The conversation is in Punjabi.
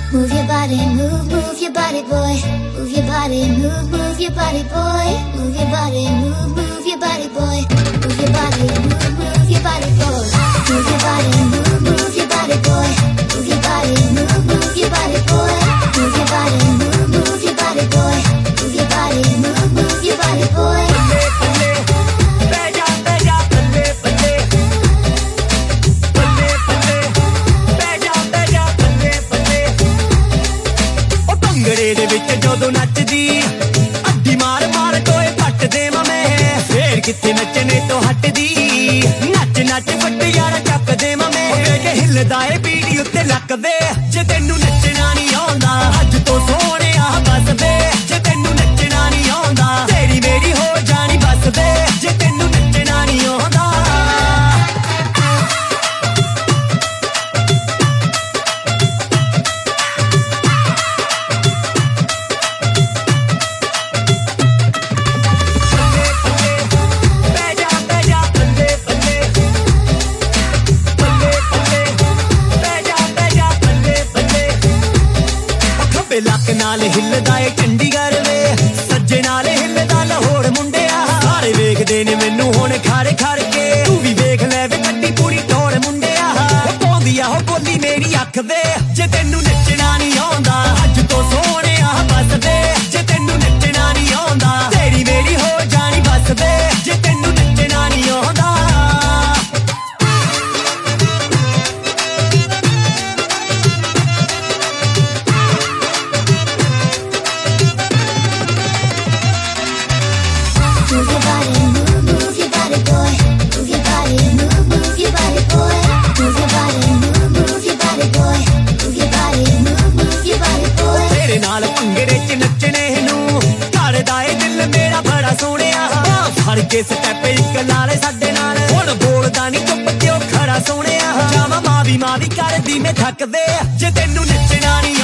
Move your body, move your body, boy. Move your body, move your body, boy. Move your body, move your body, boy. Move your body, move your body, boy. Move your body, move your body, boy. Move your body, move your body, boy. Move your body, move your body, boy. Move your body, move your body, boy. ਦੇ ਵਿੱਚ ਜਦੋਂ ਨੱਚਦੀ ਅੱਡੀ ਮਾਰ ਮਾਰ ਟੋਏ ਪੱਟ ਦੇਵਾਂ ਮੈਂ ਫੇਰ ਕਿੱਥੇ ਨੱਚਣੇ ਤੋਂ ਹਟਦੀ ਨੱਚ ਨੱਚ ਫੱਟ ਯਾਰ ਚੱਕ ਦੇਵਾਂ ਮੈਂ ਵੇਖ ਹਿੱਲਦਾ ਏ ਬੀੜੀ ਉੱਤੇ ਲੱਕ ਵੇ ਜੇ ਤੈਨੂੰ ਨੱਚਣਾ ਨਹੀਂ ਆਉਂਦਾ ਅੱਜ ਤੋਂ ਸੋਹਣਿਆ ਬਸ ਵੇ ਜੇ ਤੈਨੂੰ ਨੱਚਣਾ ਨਹੀਂ ਆਉਂਦਾ ਤੇਰੀ ਮੇਰੀ ਹੋ ਜਾਣੀ ਬਸ ਵੇ ਜੇ ਤੈਨੂੰ ਨੱਚਣਾ ਨਹੀਂ ਆਉਂਦਾ ਲੱਕ ਨਾਲ ਹਿੱਲਦਾ ਏ ਚੰਡੀਗੜ੍ਹ ਵੇ ਸੱਜੇ ਨਾਲ ਹਿੱਲਦਾ ਲਾਹੌਰ ਮੁੰਡਿਆ ਸਾਰੇ ਵੇਖਦੇ ਨੇ ਮੈਨੂੰ ਹੁਣ ਖਾਰੇ ਖਾਰ ਕੇ ਤੂੰ ਵੀ ਵੇਖ ਲੈ ਵੇ ਕੱਟੀ ਪੂਰੀ ਟੋਰ ਮੁੰਡਿਆ ਉਹ ਪਾਉਂਦੀ ਆ ਉਹ ਬੋਲੀ ਮੇਰੀ ਅੱਖ ਵੇ ਜੇ ਤੈਨੂੰ ਨੱਚਣਾ ਨਹੀਂ ਆਉਂਦਾ ਅੱਜ ਤੋਂ ਸੋਹਣਿਆ ਬਸ ਵੇ ਜੇ ਤੈਨੂੰ ਨੱਚਣਾ ਨਹੀਂ ਆਉਂਦਾ ਤੇਰੀ ਮੇਰੀ ਹੋ ਜਾਣੀ ਬਸ ਵੇ ਜੇ ਤੈਨੂੰ ਨੱਚਣਾ ਨਹੀਂ ਆਉਂਦਾ Move your body, move your body, boy. Move your body, move your body, boy. Move your body, move your body, boy. Move your body, move your body, boy. ਤੇਰੇ ਨਾਲ ਭੰਗੜੇ 'ਚ ਨੱਚਣੇ ਨੂੰ ਕਰਦਾ ਏ ਦਿਲ ਮੇਰਾ ਬੜਾ ਸੋਹਣਿਆ ਫੜ ਕੇ ਸਟੈਪ ਇੱਕ ਲਾਲੇ ਸਾਡੇ ਨਾਲ ਹੁਣ ਬੋਲਦਾ ਨਹੀਂ ਚੁੱਪ ਕਿਉਂ ਖੜਾ ਸੋਹਣਿਆ ਜਾਵਾਂ ਮਾਂ ਵੀ ਕਰਦੀ ਮੈਂ ਥੱਕ ਵੇ ਜੇ ਤੈਨੂੰ ਨੱਚਣਾ ਨਹੀਂ